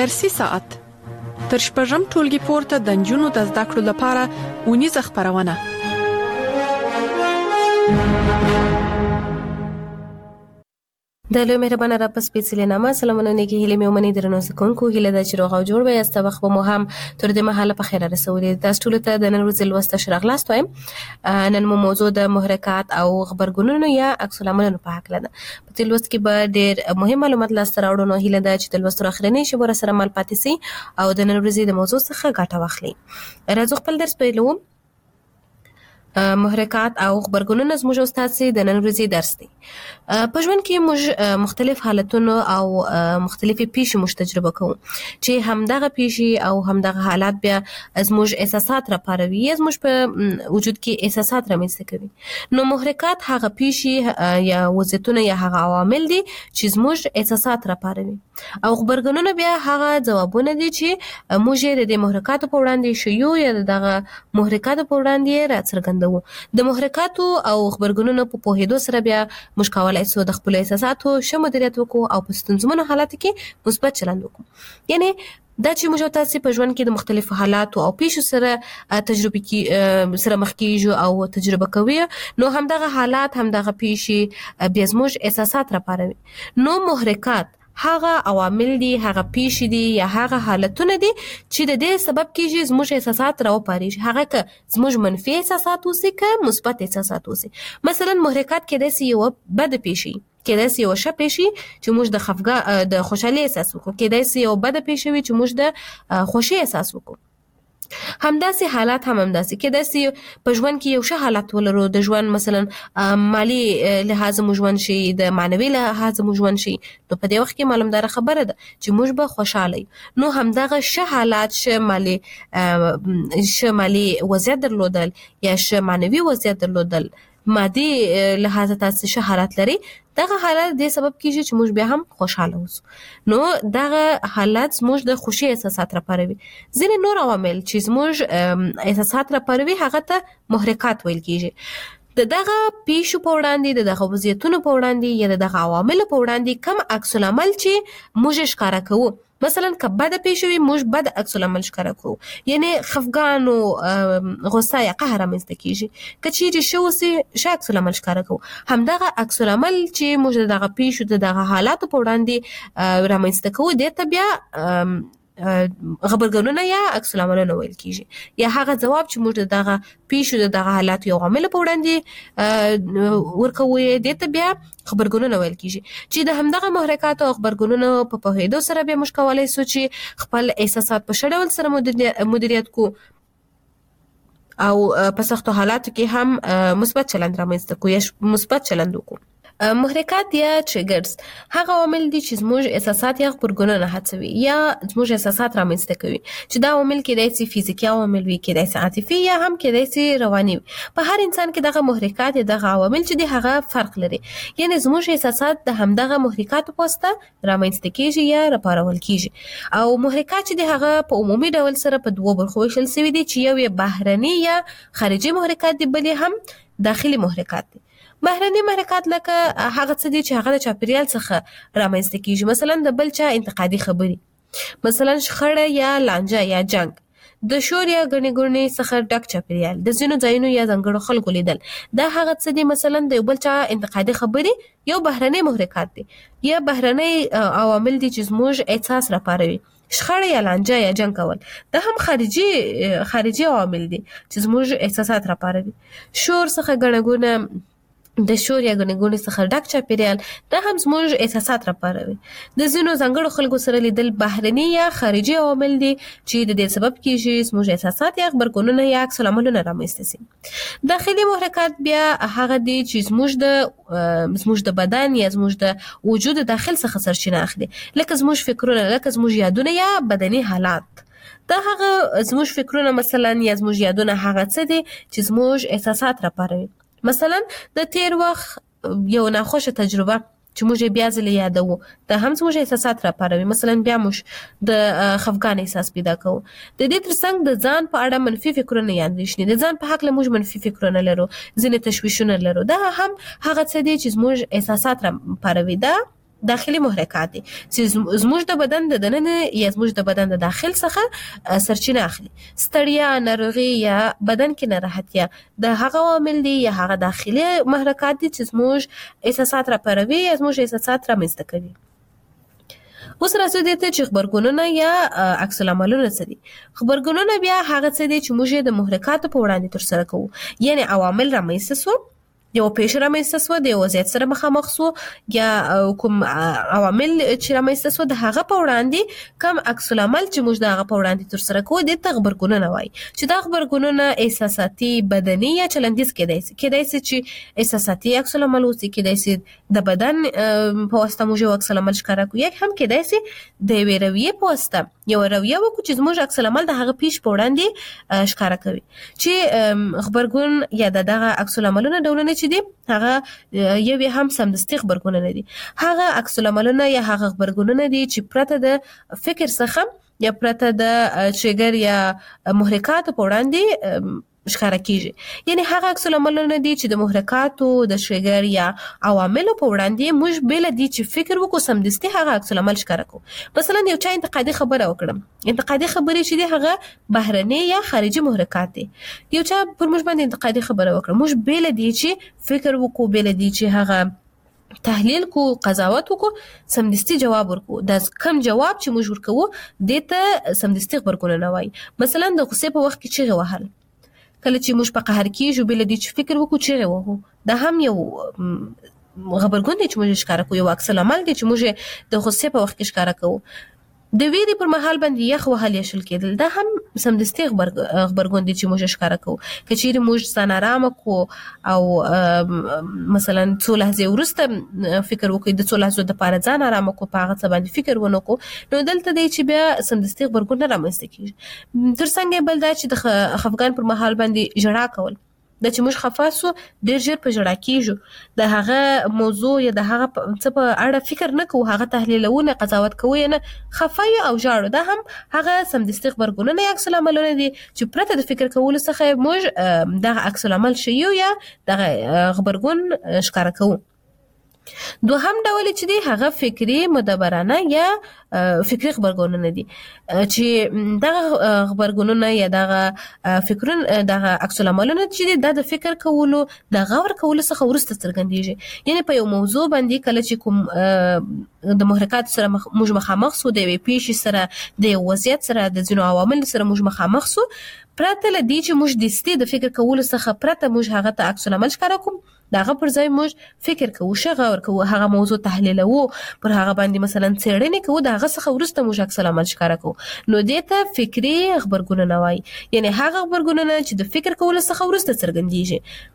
درسي ساعت تر شپږم ټولګي پورته د نجونو د زده کړو لپاره اونیزه خپرونه. د لوی مهربانه رب په سپېڅلي نامه سلامونه نیکې هیلې مې ومنئ درنو زدهکوونکو. هیله ده چې روغ او جوړ به یاست. وخت به مو هم تر دې مهاله په خیر رسولي. تاسو ټولو ته د نن ورځې لوست ښه راغلاست وایم. نن مو موضوع د محرکات او غبرګونونو یا عکس العملونو په هکله ده. په دې لوست کې به ډېر مهم معلومات لاسته راوړو. نو هیله ده چې د لوست تر اخرنۍ شېبو راسره مل پاتې سئ او د نن ورځې د موضوع څخه ګټه واخلئ. راځو خپل درس پیلوو. محرکات او غبرګونونه زموږ استاد د نن ورځې درس دی. په ژوند کې موږ مختلف حالتونه او مختلفې پیښې موږ تجربه کوو چې همدغه پیښې او همدغه حالات بیا زموږ احساسات راپاروي یا زموږ په وجود کې احساسات رامنځته کوي. نو محرکات هغه پیښې یا وضعیتونه یا هغه عوامل دي چې زموږ احساسات راپاروي او غبرګونونه بیا هغه ځوابونه دي چې موږ یې د محرکاتو په وړاندې شیو یا دغه محرکاتو په وړاندې راڅرګندوو. د محرکاتو او غبرګونونو په پوهېدو سره بیا موږ کولی شو د خپلو احساساتو ښه مدیریت وکړو او په ستونزمنو حالاتو کې مثبت چلند وکړو. یعنی دا چې موږ تاسو په ژوند کې د مختلفو حالاتو او پیښو سره تجربه کې سره مخ کیږو او تجربه کوي، نو همدغه حالات همدغه پیښې بیا زموږ احساسات راپاروي. نو محرکات هغه عوامل دي، هغه پیښې دي یا هغه حالتونه دي چې د دې سبب کېږي زموږ احساسات راوپارېږي. هغه که زموږ منفي احساسات اوسي که مثبت احساسات اوسي. مثلا محرکات کېدای سي یوه بده پیښه وي، کېدای سي یوه ښه پیښه وي چې موږ د خوشحالۍ احساس وکړو، کېدای سي یوه بده پیښه وي چې موږ د خوښۍ احساس وکړو. همداسې حالات هم همداسې کېدای سي په ژوند کې یو ښه حالت ولرو، د ژوند مثلا مالی لحاظ مو ژوند شي، د معنوي لحاظ مو ژوند شي، نو په دې وخت کې معلومداره خبره ده چې موږ به خوشحاله یو. نو همدغه ښه حالات، ښه مالي وضعیت درلودل یا ښه معنوي وضعیت درلودل، مادي لحاظ تاسو ښه حالات لري، دغه حالات دې سبب کېږي چې موږ بیا هم خوشحاله اوسو. نو دغه حالات زموږ د خوښۍ احساسات راپاروي. ځینې نور عوامل چې زموږ احساسات راپاروي هغه ته محرکات ویل کېږي. د دغه پیښو په وړاندې، د دغه وضعیتونو په وړاندې یا د دغه عواملو په وړاندې کم عکس العمل چې موږ ښکاره کوو. مثلا که بده پیښه وي موږ بد عکس العمل ښکاره کوو، یعنی خفګان او غصه یا قهر رامنځته کېږي. که چیرې ښه اوسي ښه عکس العمل ښکاره کوو. همدغه عکس العمل چې موږ د دغه پیښو د دغه حالاتو په وړاندې رامنځته کوو دې ته بیا غبرګونونه یا عکس العملونه ویل کېږي. یا هغه ځواب چې موږ د دغه پیښو د دغه حالاتو یا عواملو په وړاندې ورکوو دې ته بیا غبرګونونه ویل کېږي. چې د همدغه محرکاتو او غبرګونونو په پوهېدو سره بیا موږ کولی شو چې خپل احساسات په ښه ډول سره مدیریت کړو او په سختو حالاتو کې هم مثبت چلند رامنځته کړو یا مثبت چلند وکړو. محرکات یا ټریګرز هغه عوامل دي چې زموږ احساسات یا غبرګونونه هڅوي یا زموږ احساسات رامنځته کوي. چې دا عوامل کېدای سي فزیکي عوامل وي، کېدای سي عاطفي یا هم کېدای سي رواني وي. په هر انسان کې دغه محرکات یا دغه عوامل چې دي هغه فرق لري. یعنی زموږ احساسات د همدغه محرکاتو په واسطه رامنځته کېږي یا راپارول کېږي. او محرکات چې دي هغه په عمومي ډول سره په دوو برخو ویشل سوي دي چې یو یې بهرني یا خارجي محرکات دي، بل هم داخلي محرکات دي. بهرني محرکات لکه هغه څه دي چې هغه د چاپیریال څخه رامنځته کېږي. مثلا د بل چا انتقادي خبرې، مثلا شخړه یا لانجه یا جنگ، د شور یا ګڼې ګوڼې څخه ډک چاپیریال، د ځینو ځایونو یا ځانګړو خلکو لیدل، دا هغه څه دي مثلا د یو بل چا انتقادي خبرې یو بهرني محرکات دي یا بهرني عوامل دي چې زموږ احساس راپاروي. شخړه یا لانجه یا جنگ کول دا هم خارجي عوامل دي چې زموږ احساسات راپاروي. شور څخه ګڼه ګوڼه، د شور یا ګڼې ګوڼې څخه ډک چاپیریال دا هم زموږ احساسات راپاروي. د ځینو ځانګړو خلکو سره لیدل بهرني یا خارجي عوامل دي چې د دې سبب کېږي زموږ احساسات یا غبرګونونه یا عکس العملونه رامنځته سي. داخلي محرکات بیا هغه دي چې زموږ د بدن یا زموږ د وجود داخل څخه سرچینه اخلي، لکه زموږ فکرونه، لکه زموږ یادونه یا بدني حالات. دا هغه زموږ فکرونه مثلا یا زموږ یادونه هغه څه دي چې زموږ احساسات راپاروي. مثلا د تیر وخت یو ناخوښه تجربه چې موږ بیا ځلې یادوو دا هم زموږ احساسات راپاروي. مثلا بیا موږ د خفګان احساس پیدا کوو. د دې ترڅنګ د ځان په اړه منفي فکرونه یا اندېښنې، د ځان په هکله موږ منفي فکرونه لرو، ځینې تشویشونه لرو، دا هم هغه څه دي چې زموږ احساسات راپاروي. دا داخلي محرکات دي چې زموږ د بدن د دننه یا زموږ د بدن د داخل څخه سرچینه اخلي. ستړیا، ناروغي یا بدن کې ناراحتیا د هغه عامل دي یا هغه داخلي محرکات دي چې زموږ احساسات راپاروي یا زموږ احساسات رامنځته کوي. اوس راځو دې ته چې خبرګونونه یا عکس العملونه څه دي. خبرګونونه بیا هغه څه دي چې موږ د محرکاتو په وړاندې ترسره کوو، یعنی عوامل رامنځته سو، یو پیښه رامنځته سوه، د یو وضعیت سره مخامخ سو، یا کوم عوامل چې رامنځته سوه د هغه په وړاندې کوم عکس العمل چې موږ د هغه په وړاندې ترسره کوو دې ته غبرګونونه وایي. چې دا غبرګونونه احساساتي، بدني یا چلندیز کېدای شي چې احساساتي عکس العمل اوسي، کېدای شي د بدن په واسطه موږ یو عکس العمل ښکاره کوو، یا هم کېدای شي د یوې رویې په واسطه یو رویه وکړو چې زموږ عکس العمل د هغه پیښې په وړاندې ښکاره کوي. چې غبرګون یا دغه عکس العملونه ډولونه چې دي هغه یو هم سمدستي غبرګونونه دي. هغه عکس العملونه یا هغه غبرګونونه دي چې پرته د فکر څخه یا پرته د ټریګر یا محرکاتو په وړاندې ښکاره کیږي. یعنی هغه عکس العملونه دي چې د محرکاتو، د ټریګر یا عواملو په وړاندې موږ بل دي چې فکر وکړو سمدستي هغه عکس العمل ښکاره کوو. مثلا یو چا انتقادي خبره وکړم، انتقادي خبرې چې دي هغه بهرني یا خارجي محرکات دي. یو چا پر موږ باندې انتقادي خبره وکړه، موږ بل دي چې فکر وکړو، بل دي چې هغه تحلیل کو، قضاوت وکړو، سمدستي جواب ورکو. دا کم جواب چې موږ ورکوو دې ته سمدستي غبرګونونه وایي. مثلا د غصې په وخت کې چیغې وهل، کله چې موږ په قهر کېږو بل دې چې فکر وکړو چیغې وهو، دا هم یو غبرګون دی چې موږ ښکاره کوو، یو عکس العمل دی چې موږ د غصې په وخت کې ښکاره کوو. د ویرې پر مهال باندې یخ وهل یا شل کېدل، دا هم سمدستي غبرګون دی چې موږ ښکاره کوو. که چیرې موږ ځان ارامه کړو او مثلا څو لحظې وروسته فکر وکړو د څو لحظو دپاره ځان ارامه کړو، په هغه څه باندې فکر ونه کړو، نو دلته دی چې بیا سمدستي غبرګون نه رامنځته کېږي. تر څنګه بل دا چې د خفګان پر مهال باندې ژړا کول، دا چې موږ خفه سو ډېر ژر په ژړا کېږو، د هغه موضوع یا د هغه څه په اړه فکر نه کوو، هغه تحلیلوو نه، قضاوت کوو یې نه، خفه یو او ژاړو. دا هم هغه سمدستي غبرګونونه یا عکس العملونه دي چې پرته د فکر کولو څخه موږ دغه عکس العمل ښیو یا دغه غبرګون ښکاره کوو. دوهم ډول چې دی هغه فکري مدبرانه یا فکري غبرګونونه دي، چې دغه غبرګونونه یا دغه فکرونه، دغه عکس العملونه چې دي دا د فکر کولو، د غور کولو څخه وروسته څرګندېږي. یعنی په یو موضوع باندې کله چې کوم د محرکات سره موږ مخامخ سو، د یوې پیښې سره، د یو وضعیت سره، د ځینو عواملو سره موږ مخامخ سو، پرته له دې چې موږ دستي د فکر کولو څخه پرته موږ هغه ته عکس العمل ښکاره کوو، د هغه پر ځای موږ فکر کوو، غور کوو، هغه موضوع تحلیلوو، پر هغه باندې مثلا څېړنې کوو، د هغه څخه وروسته موږ عکس العمل ښکاره کوو، نو دې ته فکري غبرګونونه وایي. یعنی هغه غبرګونونه چې د فکر کولو څخه وروسته څرګندېږي.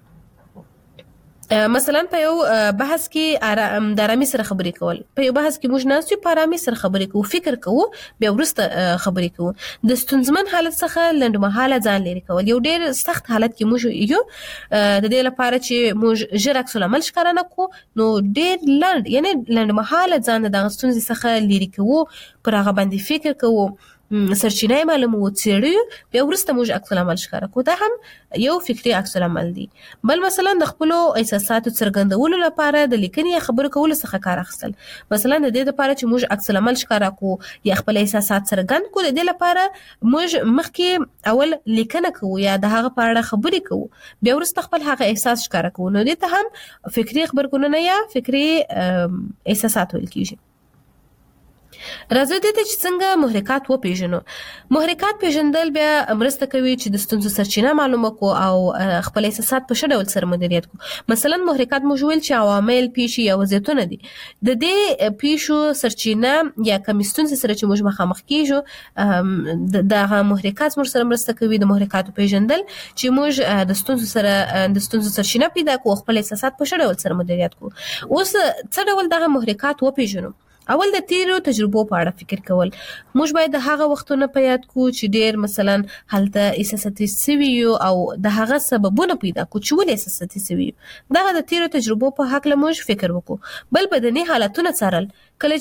مثلا په یو بحث کې د آرامي سره خبرې کول، په یو بحث کې موږ ناست یو، په آرامي سره خبرې کوو، فکر کوو، بیا وروسته خبرې کوو. د ستونزمن حالت څخه لنډمهاله ځان لرې کول، یو ډېر سخت حالت کې موږ یو، د دې لپاره چې موږ ژر عکس العمل ښکاره نه کړو، نو ډېر لنډ یعنی لنډمهاله ځان د دغه ستونزې څخه لرې کوو، پر هغه باندې فکر کوو، سرچینه یې معلوموو، څېړو، بیا وروسته موږ عکس العمل ښکاره کوو. دا هم یو فکري عکس العمل دی. بل مثلا د خپلو احساساتو څرګندولو لپاره د لیکنې یا خبرو کولو څخه کار اخیستل. مثلا د دې لپاره چې موږ عکس العمل ښکاره کوو یا خپل احساسات څرګند کوو، د دې لپاره موږ مخکې اول لیکنه کوو یا د هغه په اړه خبرې کوو، بیا وروسته خپل هغه احساس ښکاره کوو، نو دې ته هم فکري غبرګونونه یا فکري احساسات ویل کېږي. راځو دې ته چې څنګه محرکات وپېژنو. محرکات پېژندل بیا مرسته کوي چې د ستونزو سرچینه معلومه کړو او خپل احساسات په ښه ډول سره مدیریت کړو. مثلا محرکات موږ ویل چې عوامل، پیښې یا وضعیتونه دي. د دې پیښو سرچینه یا کومې ستونزې سره چې موږ مخامخ کېږو، دغه محرکات موږ سره مرسته کوي د محرکاتو پېژندل، چې موږ د ستونزو سرچینه پیدا کړو، خپل احساسات په ښه ډول سره مدیریت کړو. اوس څه ډول دغه محرکات وپېژنو؟ اول د تیرو تجربو په اړه فکر کول. موږ باید د هغه وختونه په یاد کو چې ډېر مثلا هلته احساساتي سوي یو او د هغه سببونه پیدا کو چې ولې احساساتي سوي یو. دغه د تیرو تجربو په هکله موږ فکر وکړو. بل بدني حالتونه څارل. کله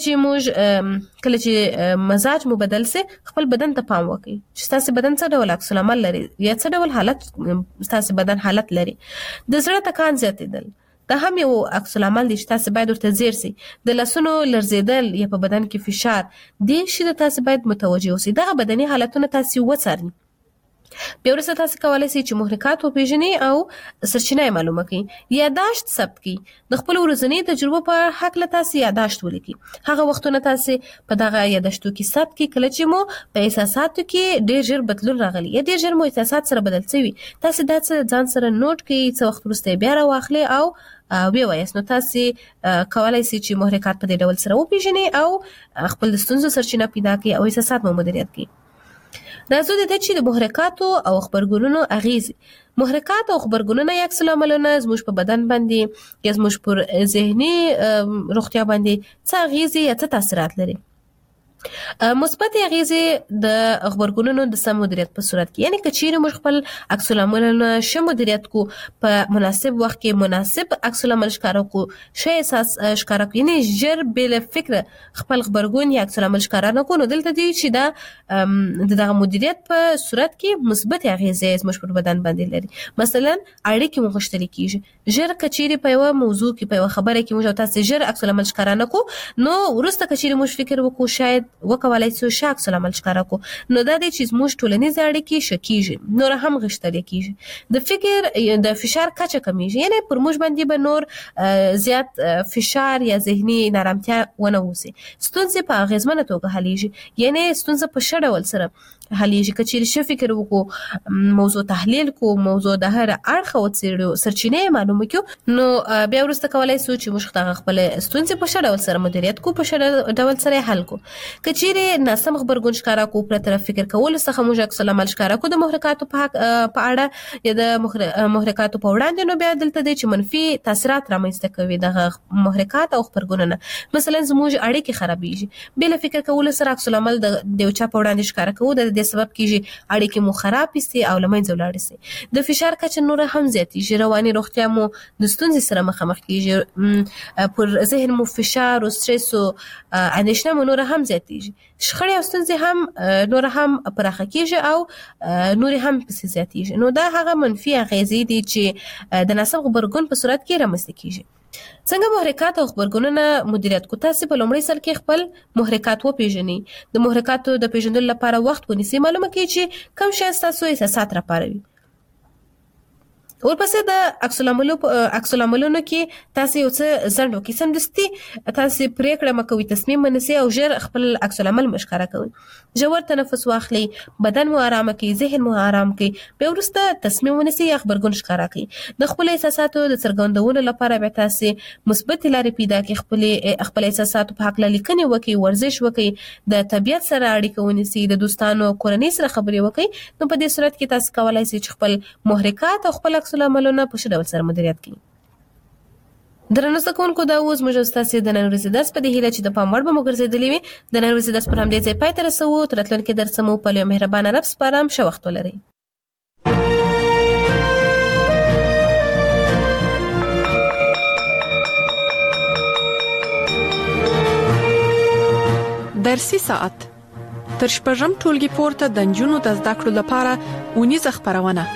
چې مزاج مو بدل سي، خپل بدن ته پام وکړئ چې ستاسو بدن څه ډول عکس العمل لري یا څه ډول حالت ستاسو بدن حالت لري. د زړه ټکان زیاتېدل، دا هم یو عکس العمل دی چې تاسو باید ورته ځیر سي. د لاسونو لرزیدل یا په بدن کې فشار دې شي د تاسو باید متوجه اوسئ. دغه بدني حالتونه تاسو وڅارئ. بیا وروسته تاسو کولای شئ چې محرکات وپېژنئ او سرچینه یې معلومه کړئ. یاداشت ثبت کړئ. د خپل ورځني تجربو په هکله تاسو یاداشت ولیکئ. هغه وختونه تاسو په دغه یاداشتو کې ثبت کړئ کله چې مو په احساساتو کې ډېر ژر بدلون راغلی یا ډېر ژر مو احساسات سره بدل شوي. تاسو دا څه ځان سره نوٹ کړئ، څه وخت وروسته بیا راواخلئ او وی وایاست. نو تاسو کولای شئ چې محرکات په دې ډول سره وپېژنئ او خپل د ستونزو سرچینه پیدا کړئ او احساسات مو مدیریت کړئ. راځو د دې چې د محرکاتو او خبرګونونو اغیزې. محرکات او خبرګونونه یا عکس العملونه زموږ په بدن باندې یا زموږ پر ذهني روغتیا باندې څه اغیزې یا څه تاثیرات لري. مثبت اغیزې د خبرګونونو د سم مدیریت په صورت کې، یعنی کچېرې موږ خپل عکس العملونه ښه مدیریت کو، په مناسب وخت کې مناسب عکس العمل ښکاره کو، ښه احساس ښکاره کو، یعنی ژر بل فکر خپل خبرګون یا عکس العمل ښکاره نه کو، نو دلته دی چې دا دغه مدیریت په صورت کې مثبت اغیزې زموږ پر بدن باندې لري. مثلا اړیکې مو غښتلې کیږي. ژر کچېرې په یوه موضوع کې په یوه خبره کې موږ تاسو ژر عکس العمل ښکاره نه کو، نو وروسته کچېرې موږ فکر وکړو شاید وکولای شو ښه عکس العمل ښکاره کو، نو دا دی چې زموږ ټولنیزې اړیکې ښه کیږي، نور هم غښتلې کیږي. د فکر د فشار کچه کمیږي، یعنی پر موږ باندې به نور زیات فشار یا ذهني نارامتیا ونه اوسي. ستونزې په اغیزمنه توګه حلیږي، یعنی ستونزه په ښه ډول سره حلیږي. کچېرې ښه فکر وکړو، موضوع تحلیل کو، موضوع د هر اړخه وڅېړو، سرچینې یې معلومه کړو، نو بیا وروسته کولی شو چې موږ دغه خپلې ستونزې په ښه ډول سره مدیریت کو، په ښه ډول سره یې حل کو. کچېرې ناسم خبرګون ښکاره کو، پرته فکر کولو څخه موږ عکس العمل ښکاره کو د محرکاتو په اړه یا د محرکاتو په وړاندې، نو بیا دلته دی چې منفي تاثیرات رامنځته کوي دغه محرکات او خبرګونونه. مثلا زموږ اړیکې خرابېږي، بې له فکر کولو سره عکس العمل د یو چا په وړاندې ښکاره کوو، د دې سبب کېږي اړیکې مو خرابې سي او له منځه ولاړې سي. د فشار کچه نوره هم زیاتېږي، رواني روغتیا مو د ستونزې سره مخامخ کېږي، پر ذهن مو فشار او سترس او اندېښنه مو نوره هم زیاتېږي. شخړې او ستونزې هم نور هم پراخه کیږي او نور هم پسې زیاتېږي. نو دا هغه منفي اغیزې دي چې د ناسم خبرګون په صورت کې رامنځته کیږي. څنګه محرکات او خبرګونونه مدیریت کو؟ تاسو په لومړي سر کې خپل محرکات وپېژنئ. د محرکاتو د پیژندلو لپاره وخت ونیسئ. معلومه کړئ چې کوم شی ستاسو احساسات راپاروي. ورپسې د عکس العملونو کې تاسو یو څه ځنډ وکړئ. سمدستي تاسو پرېکړه مه کوئ، تصمیم ونیسئ او ژر خپل عکس العمل مو ښکاره کوئ. ژور تنفس واخلئ، بدن مو آرامه کړئ، ذهن مو آرام کړئ، بیا وروسته تصمیم ونیسئ یا خبرګون ښکاره کړئ. د خپلو احساساتو د څرګندولو لپاره بیا تاسو مثبت لارې پیدا کړئ. خپل احساساتو په هکله لیکنې وکړئ، ورزش وکړئ، د طبیعت سره اړیکه ونیسئ، د دوستانو کورنۍ سره خبرې وکړئ. نو په دې صورت کې تاسو کولای شئ چې خپل محرکات او خپل عکس العملونه په ښه ډول سره مدیریت کړئ. درنو زده کوونکو، دا اوس موږ ستاسو د نن ورځې درس په دې هیله چې د پام وړ به مو ګرځېدلی وي. د نن ورځې درس پر همدې ځای پای ته رسوو. تر راتلونکي درسه مو په یو مهربانه رب سپارم. ښه وخت ولرئ. درسي ساعت تر شپږم ټولګي پورته د نجونو د زده کړو لپاره اونیزه خپرونه.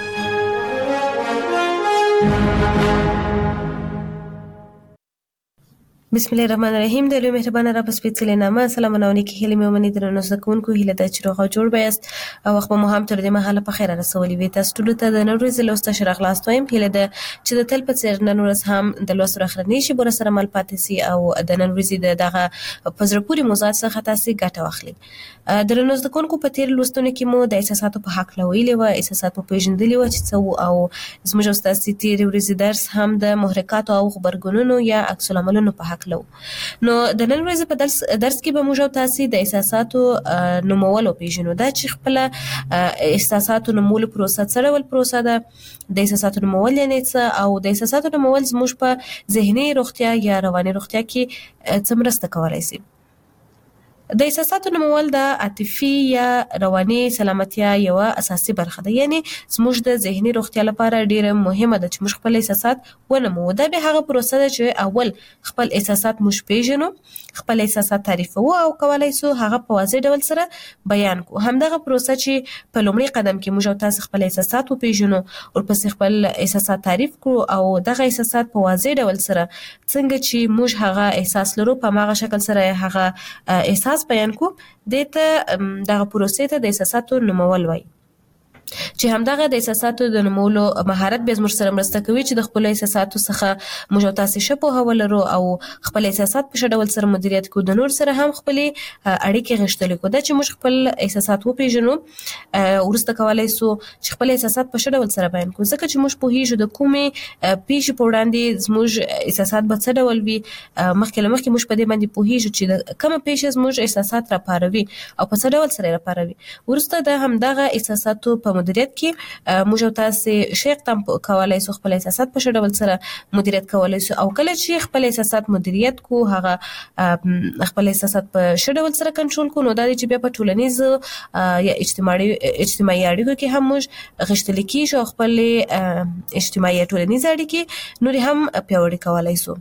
بسم الله الرحمن الرحیم. د لوی مهربانه رب سپېڅلې نامه سلامونه او نیکې هیلې مې ومنئ. درنو زده کوونکو، هیله ده چې روغ او جوړ به یاست او وخت به مو هم تر دې مهاله په خیره رسولي وي. تاسو ټولو ته د نن ورځې لوست ته ښه راغلاست وایم. هیله ده چې د تل په څېر نن ورځ هم د لوست اخرنۍ شیبو سره مل پاتې سي او د نن ورځې د دغه په زړه پورې موضوعات څخه تاسو ګټه واخلئ. درنو زده کوونکو، په تېر لوستونو کې مو د احساساتو په هکله ویلې وه، احساسات مو پېژندلي وه چې څه وو، او زموږ او ستاسې تېرې ورځې درس هم د محرکاتو او غبرګونونو یا عکس العملونو په هکله و. نو د نن ورځې په درس کې به موږ او تاسې د احساساتو نومول وپېژنو. دا چې خپله احساساتو نومولو پروسه څه ډول پروسه ده، د احساساتو نومول یعنې څه، او د احساساتو نومول زموږ په ذهني روغتیا یا رواني روغتیا کې څه مرسته کولی شي. د احساساتو نومول د عاطفي یا رواني سلامتیا یو اساسي برخه ده. یعنی زموږ د ذهني روغتیا لپاره ډیره مهمه ده چې موږ خپل احساسات ونمو. دا به هغه پروسه ده چې اول خپل احساسات موږ پیژنو، خپل احساسات تعریفو او کولای سو هغه په واضح ډول سره بیان کو. همدغه پروسه چې په لومړي قدم کې موږ تاسو خپل احساسات وپیژنو او پس خپل احساسات تعریف کړو او دغه احساسات په واضح ډول سره څنګه چې موږ هغه احساس لرو په هغه شکل سره هغه احساس بیان کو، دته دغه پروسې ته د احساساتو نومول وایي. چې همدغه د احساساتو د نومولو مهارت به زموږ سره مرسته کوي چې د خپل احساساتو څخه موږ تاسو شپه هولرو او خپل احساسات په ډول سره مدیریت کو، د نور سره هم خپل اړیکې غښتلې کو. دا چې موږ خپل احساسات وپیژنو ورسته کولای سو چې خپل احساسات په ډول سره بیان کو، ځکه چې موږ په هیڅ د کومې پیښې په وړاندې زموږ احساسات به څه ډول وي. مخکې موږ په دې باندې په هیڅ چې د کومه پیښه زموږ احساسات را پاروي او په څه ډول سره را پاروي، ورسته د همدغه احساساتو په مدیریت کې موږ تاسو شیخ تم کولای سو خپل احساسات په ډول سره مدیریت کولای سو. او کله چې خپل احساسات مدیریت کو، هغه خپل احساسات په ډول سره کنټرول کو، نو دا چې بیا په ټولنیز یا اجتماعي اړیکو کې هم موږ غښتل کیږو، خپل اجتماعي ټولنیز اړیکې نور هم پیاوړي کولای سو.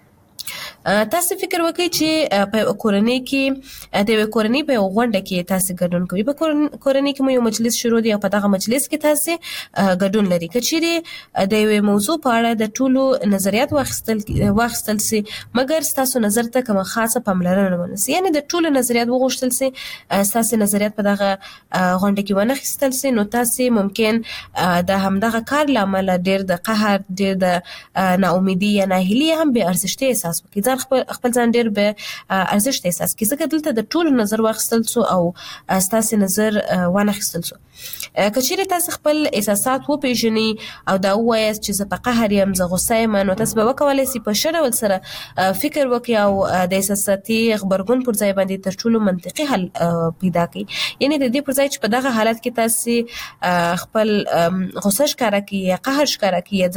تاسو فکر وکړئ چې په کورنۍ کې د کورنۍ په غونډه کې تاسو ګډون کوي. په کورنۍ کې مو یو مجلس شروع دی او په دغه مجلس کې تاسو ګډون لري. کچېری د یو موضوع په اړه د ټولو نظریات واخیستل سي، مګر تاسو نظر ته کومه خاصه پاملرنه ونسی، یعنی د ټولو نظریات وغوښتل سي، تاسو نظریات په دغه غونډه کې ونه خستل سي، نو تاسو ممکن د همدغه کار لامل ډیر د قهر، ډیر د ناامیدي یا ناهیلي هم به ارزښت احساس وکړي. خپل ځان ډیر به ارزښت احساس کړي، ځکه دلته د ټولو نظر واخیستل سو او تاسو نظر ونه خستل سو. کچېری تاسو خپل احساسات وپیژنئ او دا وایاست چې زه په قهر یم، زه غوسه یم، نو تاسو به وکولای شئ په ښه ډول سره فکر وکړئ او د احساساتي غبرګون پر ځای باندې تر ټولو منطقي حل پیدا کړئ. یعنی د دې پر ځای چې په دغه حالت کې تاسو خپل غوسه ښکاره کړئ یا قهر ښکاره کړئ،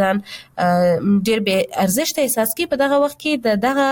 ځان ډیر به ارزښت احساس کړئ، په دغه وخت کې دغه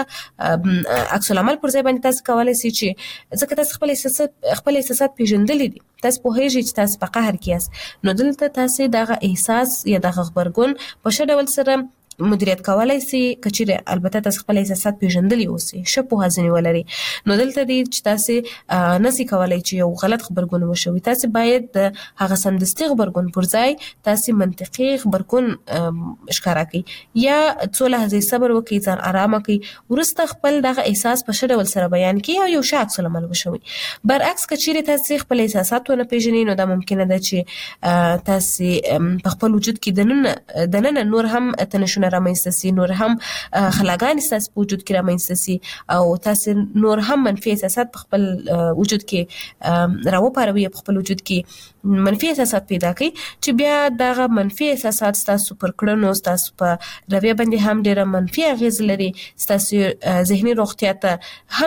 عکس العمل پر ځای باندې تاسو کولای شئ چې ځکه تاسو خپل احساسات پیژندلې دي، تاسو په هیڅ چې تاسو په قهر کې یاست، نو دلته تاسو دغه احساس یا دغه خبرګون په ښه ډول سره مدیریت کولای شي. کچېری البته تاسو خپل احساسات پیژندلې اوسئ، ښه په ځنی ولري، نو دلته دي چې تاسو نسی کولای چې یو غلط خبرګون وشوي. تاسو باید د هغه سمدستي خبرګون پر ځای تاسو منطقي خبرګون ښکارا کړئ یا څو لحظې صبر وکړئ، ځان آرام کړئ، ورسته خپل دغه احساس په ښه ډول سره بیان کړئ او یو ښه عکس العمل وشوي. برعکس کچېری تاسو خپل احساسات ونه پیژنئ، نو دا ممکنه ده چې تاسو په خپل وجود کې دننه نور هم تنشونه رامنځته سي، نور هم خلاګان تاسو په وجود کې رامنځته سي او تاسو نور هم منفي احساسات په خپل وجود کې راوپاروي، په خپل وجود کې منفي احساسات پیدا کړي چې بیا دغه منفي احساسات تاسو پر کړنو، تاسو په رویه باندې هم ډیره منفي اغیز لري، تاسو ذهني روغتیا ته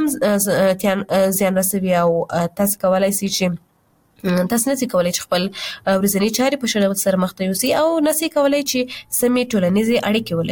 هم زیان رسوي او تاسو کولای شئ چې تاسو نسی کولای چې خپل ورځنی چارې په ښه ډول سره مخته یوسئ او نسی کولای چې سمې ټولنیزې اړیکې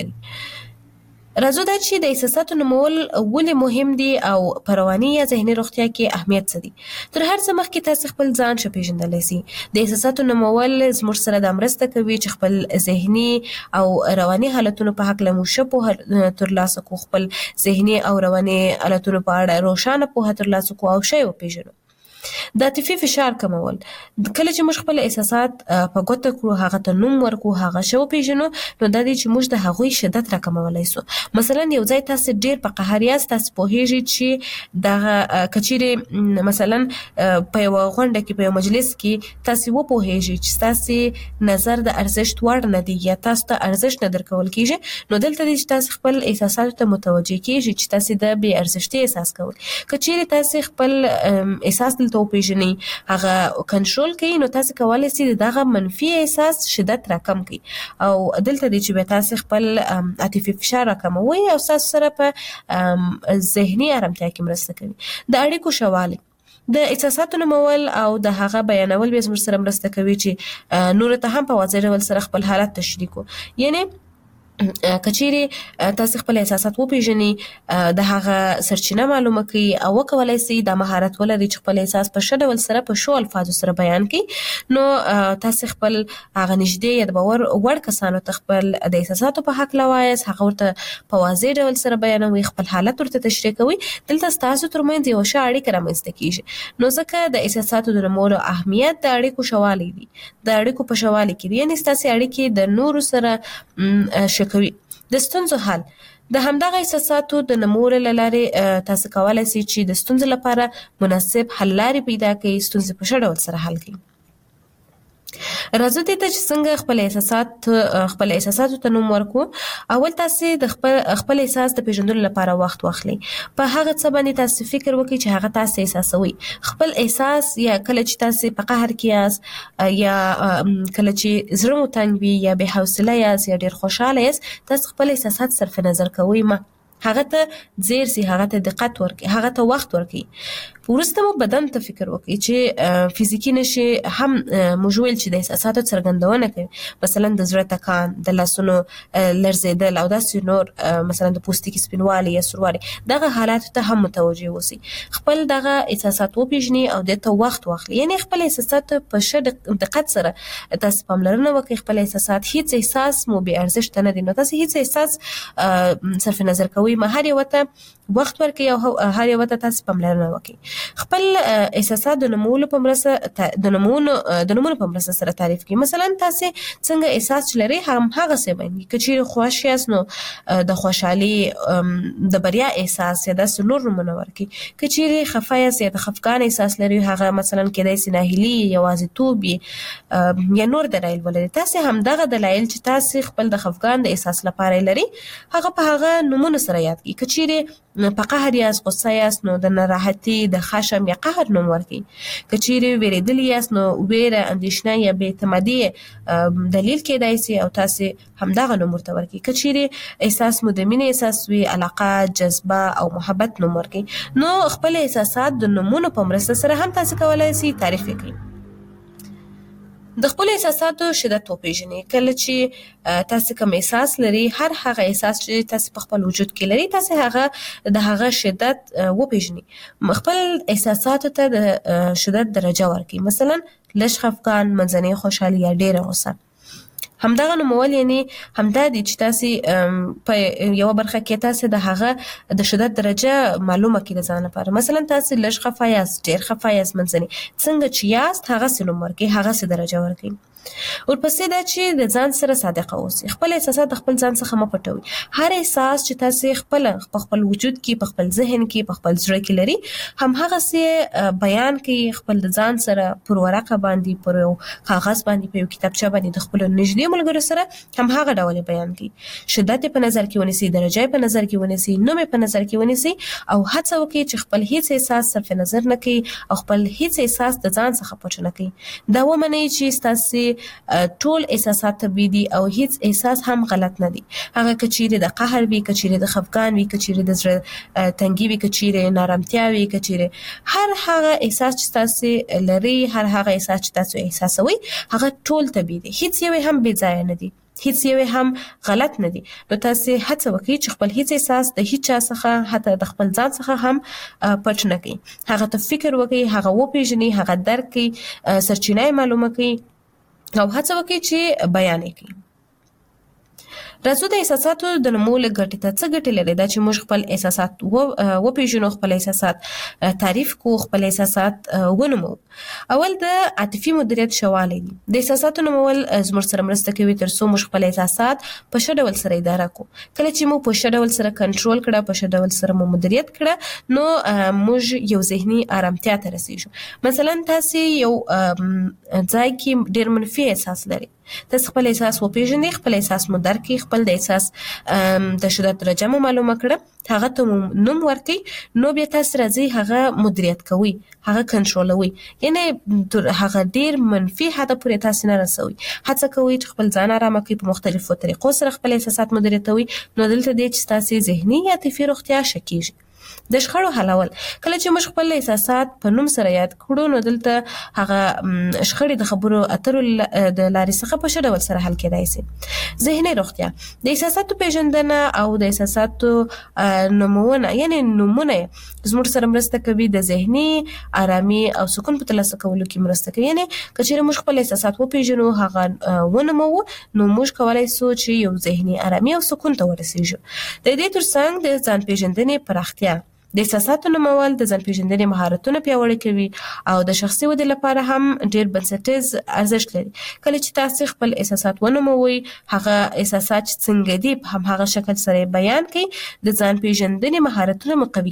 ولري. راځو دا چې د احساساتو نومول ولې مهم دي او په رواني یا ذهني روغتیا کې اهمیت څه دي. تر هر څه مخکې تاسو خپل ځان ښه پیژندلی سئ. د احساساتو نومول زموږ سره دا مرسته کوي چې خپل ذهني او رواني حالتونو په هکله مو ښه پوهه ترلاسه کړو، خپل ذهني او رواني حالتونو په اړه روښانه پوهه ترلاسه کړو او ښه وپیژنو. د عاطفي فشار کمول، کله چې موږ خپل احساسات په ګوته کړو، هغه ته نوم ورکړو، هغه شو پیژنو، نو دا دی چې موږ د هغوی شدت راکمولای سو. مثلا یو ځای تاسو ډیر په قهر یاست، تاسو پوهیږئ چې دغه کچېری مثلا په یو غونډه کې، په یو مجلس کې تاسو وپوهیږئ چې تاسو نظر د ارزښت وړ نه دی یا تاسو ته ارزښت نه درکول کیږي، نو دلته دی چې تاسو خپل احساساتو ته متوجه کیږئ چې تاسو د بې ارزښتۍ احساس کوئ. کچېری تاسو خپل احساس ته پیژنئ، هغه کنټرول کړئ، نو تاسو کولای شئ دغه منفي احساس شدت راکم کړئ او دلته دی چې تاسو خپل عاطفي فشار راکموي او تاسو سره په ذهني آرامتیا کې مرسته کوي. د اړیکو شواله، د احساساتو نومول او د هغه بیانول به زموږ سره مرسته کوي چې نور ته هم په واضح ډول سره خپل حالت تشریح کو. یعنی کچيري تاسو خپل احساسات وپیژنئ د هغه سرچینه معلومه کړئ او وکولای شئ د مهارت ولرئ چې خپل احساس په ښه ډول سره په شو الفاظو سره بیان کړئ نو تاسو خپل هغه نږدې یا د باور وړ کسانو ته خپل د احساساتو په حق لوایس هغه ورته په واضح ډول سره بیانوي خپل حالت ورته تشریح کوي دلته تاسو ترمنځ یو ښه اړیکه رامنځته کیږي نو ځکه د احساساتو د نمولو اهمیت د اړیکو شوالی دی د اړیکو په شوالی کې یعنی تاسو اړیکې د نورو سره شکوي د ستونزو حل د همدغه احساساتو د نمولو لاره تاسو کولای شئ چې د ستونزو لپاره مناسب حل لارې پیدا کړئ ستونزې په ښه ډول سره حل کړئ راځو دې ته چې څنګه خپل احساساتو ته نوم ورکو اول تاسو د خپل احساس د پیژندلو لپاره وخت واخلئ په هغه څه باندې تاسو فکر وکړئ چې هغه تاسو احساسوي خپل احساس یا کله چې تاسو په قهر کې یاست یا کله چې زړه مو تنګ وي یا بې حوصله یاست یا ډیر خوشاله یاست تاسو خپل احساسات صرف نظر کوئ هغه ته زیر سي هغه ته دقت ورکړئ هغه ته وخت ورکړئ ورسته مو بدن ته فکر وکړئ چې فزیکی نشي هم موجول چې د احساساتو څرګندونه کوي مثلا د زړه ټکان د لاسونو لړزیدل او داسې نور مثلا د پوستکي سپینوالي یا سوروالی دغه حالات ته هم متوجه اوسئ خپل دغه احساسات وپیژنئ او دته وخت واخلئ یعنی خپل احساسات په ښه دقت سره تاسو پاملرنه وکړئ خپل احساسات هیڅ احساس مو بې ارزښت نه دي نو تاسو هیڅ احساس صرف نظر کوئ هر یو ته وخت ورکړئ او هر یو ته تاسو پاملرنه وکړئ خپل احساسات د نمولو په مرسته سره تعریف کړئ مثلا تاسو څنګه احساس لرئ هغه څه باندې کچیر خوښ یاست نو د خوشحالي د بریا احساس یا د نور منور کړئ کچیر خفه یاست یا د خفقان احساس لرئ هغه مثلا کېدای شي ناهیلي یوازیتوب یا نور دلایل ولري تاسو هم دغه دلایل چې تاسو خپل د خفقان د احساس لپاره لري هغه په هغه نمونه سره یاد کړئ کچیر په قهر یاست غصه یاست نو د ناراحتي د خشم یا قهر نوم ورکړئ کچیرې ویریدلی یاست نو ویره اندېښنه یا بې اعتمادي دلیل کېدای شي او تاسو همدغه نوم ورته ورکړئ کچیرې احساس مو د مینې احساس وي علاقه جذبه او محبت نوم ورکړئ نو خپل احساسات د نومونو په مرسته سره هم تاسو کولای شئ تعریف کړئ د خپل احساساتو شدت وپیژنئ کله چې تاسو کوم احساس لري هر هغه احساس چې تاسو په خپل وجود کې لري تاسو هغه د هغه شدت وپیژنئ خپل احساساتو ته د شدت درجه ورکړئ مثلا لږ خفقان منځنۍ خوشحالي یا ډیره غوسه همدغه نومول یعنی همدا دي چې تاسو په یو برخه کې تاسو د هغه د شدت درجه معلومه کړئ د ځان لپاره مثلا تاسو لږ خفه یاست ډیر خفه یاست منځنۍ څنګه چې یاست هغه سلوم ورکړئ هغه سره درجه ورکړئ ورپسې دا چې د ځان سره صادق اوسئ خپل احساسات خپل ځان څخه مه پټوئ هر احساس چې تاسو په خپل وجود کې په خپل ذهن کې په خپل زړه کې لري هم هغه څه بیان کړئ خپل د ځان سره پر ورقه باندې پر یو کاغذ باندې په یو کتابچه باندې د خپل نږدې ملګرو سره هم هغه ډول بیان کړئ شدت په نظر کې ونیسئ درجه په نظر کې ونیسئ نوم په نظر کې ونیسئ او هڅه وکړئ چې خپل هیڅ احساس صرف نظر نه کړئ او خپل هیڅ احساس د ځان څخه پټ نه کړئ دا ومنئ چې تاسو ټول احساسات طبيعي دي او هیڅ احساس هم غلط نه دي هغه کچيره د قهر وي کچيره د خفقان وي کچيره د زړه تنګي وي کچيره نارامتیا وي کچيره هر هغه احساس چې تاسو لري هر هغه احساس چې تاسو احساسوي هغه ټول طبيعي دي هیڅ یو هم بې ځای نه دي هیڅ یو هم غلط نه دي نو تاسو هڅه وکړئ چې خپل هیڅ احساس د هیڅ چا څخه حتی د خپل ځان څخه هم پټ نه کړئ هغه ته فکر وکړئ هغه وپیژنئ هغه درک کړئ سرچینه معلومه کړئ او هڅه وکړئ چې بیان کړئ راځو د احساساتو د نمول ګټې ته څه ګټې لري دا چې موږ خپل احساسات وپیژنو خپل احساسات تعریف کو خپل احساسات ونمو اول د عاطفي مدیریت شوالی دي د احساساتو نمول زموږ سره مرسته کوي تر څو موږ خپل احساسات په ښه ډول سره اداره کو کله چې موږ په ښه ډول سره کنټرول کړه په ښه ډول سره مو مدیریت کړه نو موږ یو ذهني آرامتیا ته رسیږو مثلا تاسو یو ځای کې ډیر منفي احساس لري تاسو خپل احساس وپیژنئ خپل احساس مو درک کړئ خپل د احساس د شدت درجه مو معلومه کړه هغه ته نوم ورکړئ نو بیا تاسو راځي هغه مدیریت کوئ هغه کنټرولوي یعنی هغه ډیر منفي حد پورې تاسو نه رسوي هڅه کوئ چې خپل ځان آرام کړئ په مختلفو طریقو سره خپل احساسات مدیریتوي نو دلته د چې تاسو ذهني یا عاطفي روغتیا شکیږي د شخړو حلول. کله چې موږ خپل احساسات په نوم سره یاد کړو نو دلته هغه شخړې د خبرو اترو د لارې څخه په ښه ډول سره حل کېدای شي. ذهني روغتیا، د احساساتو پیژندنه او د احساساتو نومونه یعنی نومونه زموږ سره مرسته کوي د ذهني آرامي او سکون په ترلاسه کولو کې مرسته کوي. یعنی کچېرې موږ خپل احساسات وپیژنو هغه ونمو نو موږ کولای شو چې یو ذهني آرامي او سکون ته ورسیږو. د دې ترڅنګ د ځان پیژندنې پراختیا، د احساساتو نومول د ځان پیژندنې مهارتونه پیاوړي کوي او د شخصي ودې لپاره هم ډېر بنسټیز ارزښت لري. کله چې تاسو خپل احساسات ونوموي هغه احساسات څنګه دي په هم هغه شکل سره بیان کړئ د ځان پیژندنې مهارتونه مقوي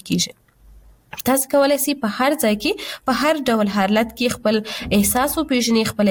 کیږي. تاسو کولای شئ په هر ځای کې په هر ډول حالت کې خپل احساس وپیژنئ، خپل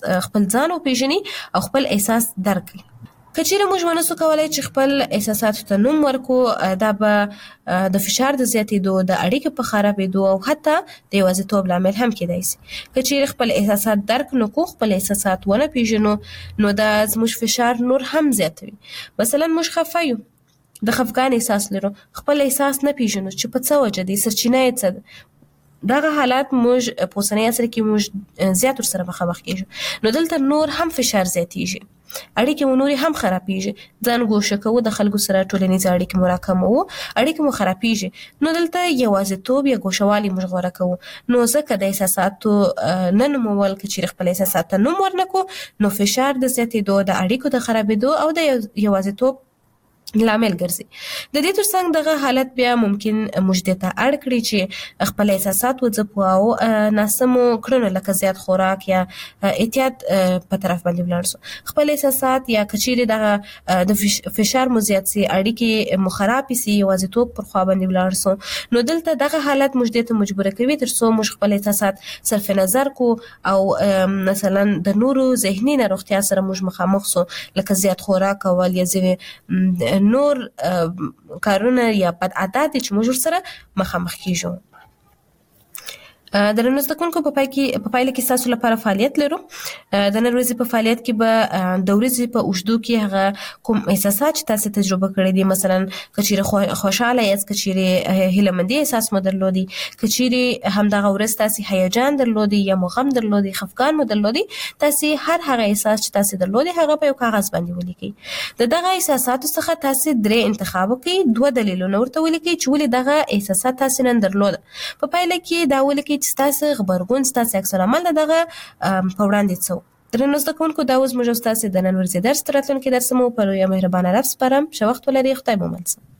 ځان وپیژنئ او خپل احساس درک کړئ. کچېرې موږ ونسو کولای چې خپل احساساتو ته نوم ورکو، دا به د فشار د زیاتېدو، د اړیکو په خرابېدو او حتی د یوازیتوب لامل هم کېدای شي. کچېرې خپل احساسات درک نکړو، خپل احساسات ونه پیژنو نو دا زموږ فشار نور هم زیاتوي. مثلا موږ خفه یو، د خفګان احساس لرو، خپل احساس نه پیژنو چې په څه وجه دی، سرچینه یې څه ده. دغه حالات موږ په اوسني عصر کې موږ زیات ورسره مخامخ کېږو نو دلته نور هم فشار زیاتېږي، اړیکې مو نورې هم خرابېږي، ځان ګوښه کوو، د خلکو سره ټولنیز اړیکې مو راکموو، اړیکې مو خرابېږي نو دلته یوازیتوب یا ګوښهوالي موږ غوره کوو. نو ځکه د احساساتو نه نومول که چېرې خپل احساسات ته نوم ورنکړو نو فشار د زیاتېدو، د اړیکو د خرابېدو او د یوازیتوب لامل ګرځي. د دې ترڅنګ دغه حالت بیا ممکن موږ دې ته اړ کړي چې خپل احساسات وځپو او ناسمو کړنو لکه زیات خوراک یا اعتیاد په طرف باندې ولاړ شو. خپل احساسات یا کچېرې دغه د فشار مو زیات سي، اړیکې مو خراب سي، یوازیتوب پر خوا باندې ولاړ سو نو دلته دغه حالت موږ دې ته مجبوره کوي تر څو موږ خپل احساسات صرف نظر کو او مثلا د نورو ذهني ناروغتیا سره موږ مخامخ سو لکه زیات خوراک کول یا ځینې نور کارونه یا بد عادت چې موږ سره مخامخ کیږو. د نن زده کوونکو په پایله کې تاسو لپاره فعالیت لرو. د نن ورځې په فعالیت کې به د ورځې په اوږدو کې هغه کوم احساسات چې تاسو تجربه کړی دي، مثلا کچېرې خوشاله یاست، کچېرې هیلهمندي احساس مو درلودي، کچېرې همدغه ورځ تاسو هیجان درلودي یا مو غم درلودي، خفګان مو درلودي، تاسو هر هغه احساس چې تاسو درلودي هغه په یو کاغذ باندې ولیکئ. دغه احساساتو څخه تاسو 3 انتخاب وکړئ، 2 دلیلونه ورته ولیکئ چې ولې دغه احساسات تاسو نن درلود. په پایله کې دا ولیکئ چې تاسو غبرګون، تاسو عکس العمل دغه په وړاندې څه. درنو زده کوونکو دا اوس موږ تاسو د نن ورځې درس تر راتلونکي درس مو په لویه مهربانه رب سپارم. ښه وخت ولرئ، خدای مو مل شه.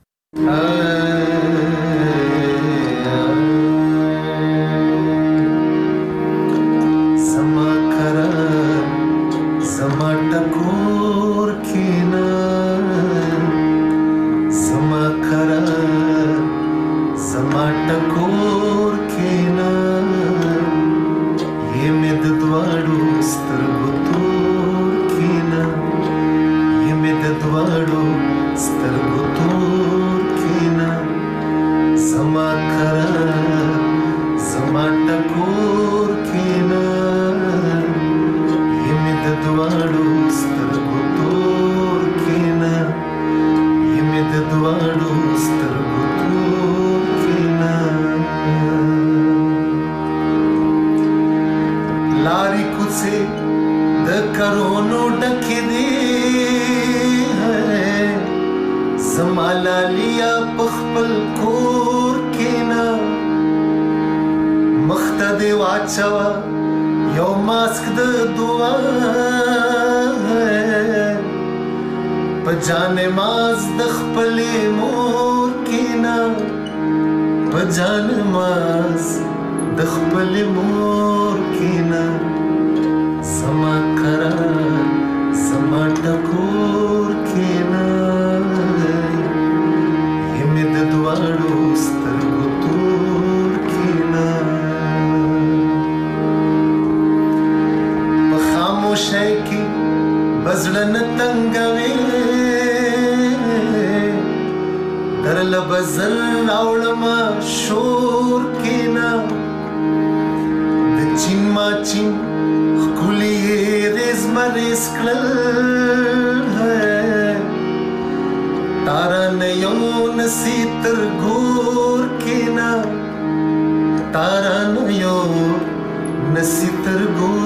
तारा नयों नसी तर घूर के बिना तारा न यो नसीतर गो